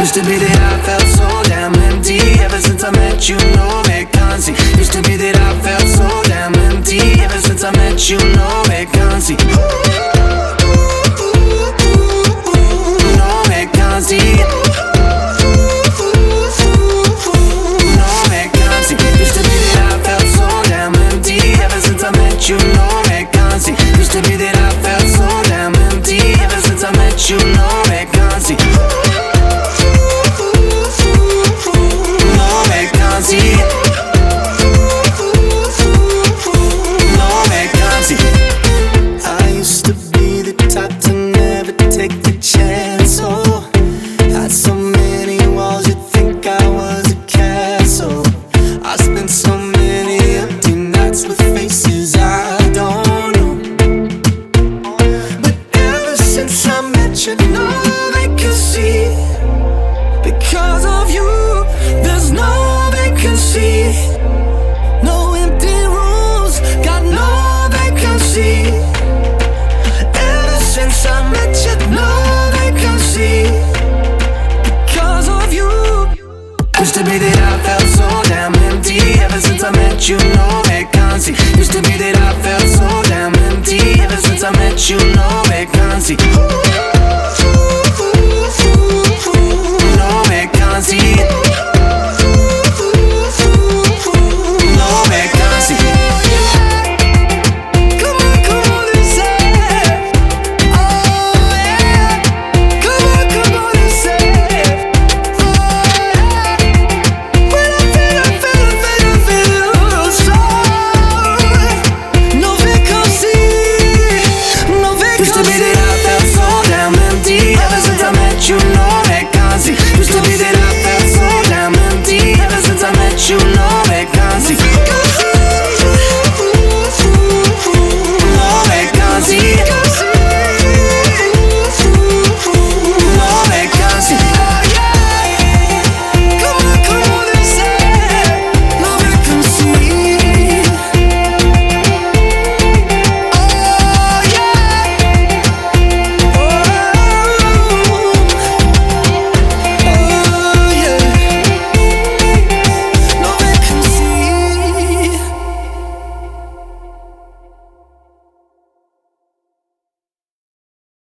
Used to be that I felt so damn empty. Ever since I met you, no vacancy. Used to be that I felt so damn empty. Ever since I met you, no vacancy. No vacancy. No vacancy. Used to be that I felt so damn empty. Ever since I met you, no vacancy. Used to be that I felt so damn empty. Ever since I met you, no vacancy. I used to be the type to never take the chance. Oh, had so many walls, you'd think I was a castle. I spent so many empty nights with faces I don't know. But ever since I met you, no vacancy. Because of you, there's no vacancy. No empty rooms, got no vacancy. Ever since I met you, no vacancy. Because of you. Used to be that I felt so damn empty. Ever since I met you, no vacancy. Used to be that I felt so damn empty. Ever since I met you, no vacancy.